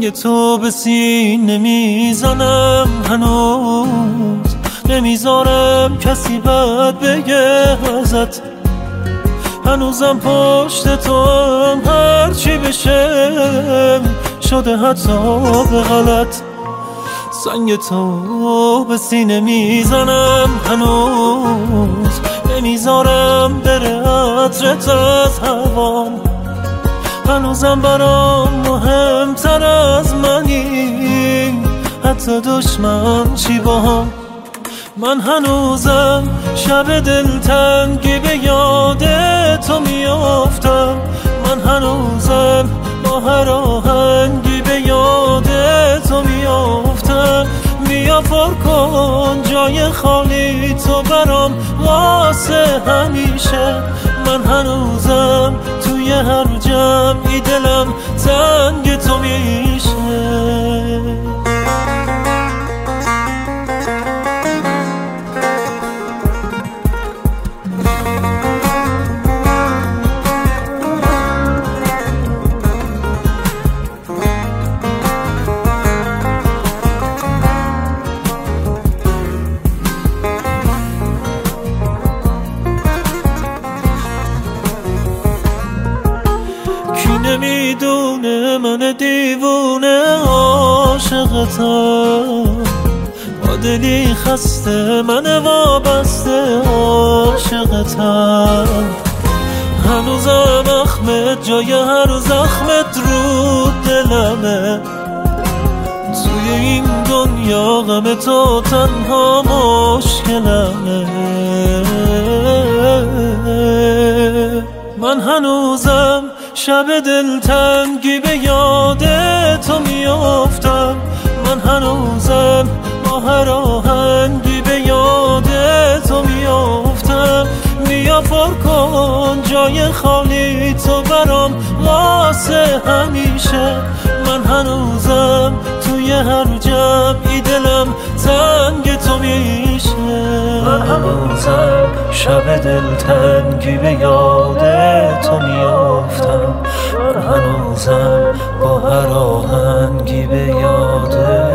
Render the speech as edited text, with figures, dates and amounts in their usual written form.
سنگ تو به سینه میزنم، هنوز نمیذارم کسی بد بگه ازت. هنوزم پشت تو هم هرچی بشه شده حتی به غلط. سنگ تو به سینه میزنم، هنوز نمیذارم بره عطرت از هوام. هنوزم برام مهمتر از منی، حتی دشمن چی باهم. من هنوزم شب دلتنگی به یاد تو میافتم. من هنوزم با هر آهنگی به یاد تو میافتم. بیا پر کن جای خالی تو برام واسه همیشه. من هنوزم توی هر جمعی دلم تنگ تو میشه. نمیدونه من دیوونه عاشقتم، با دلی خسته من وابسته عاشقتم. هنوزم اخمت جای هر زخمت رو دلمه. توی این دنیا غم تو تنها مشکلمه. من هنوزم شب دلتنگی به یاد تو میافتم. من هنوزم با هر آهنگی به یاد تو میافتم. بیا پر کن جای خالی تو برام واسه همیشه. من هنوزم توی هر جمعی دلم تنگ تو میشه. من هنوزم شب دلتنگی به یاد تو میافتم. من هنوزم با هر آهنگی به یاد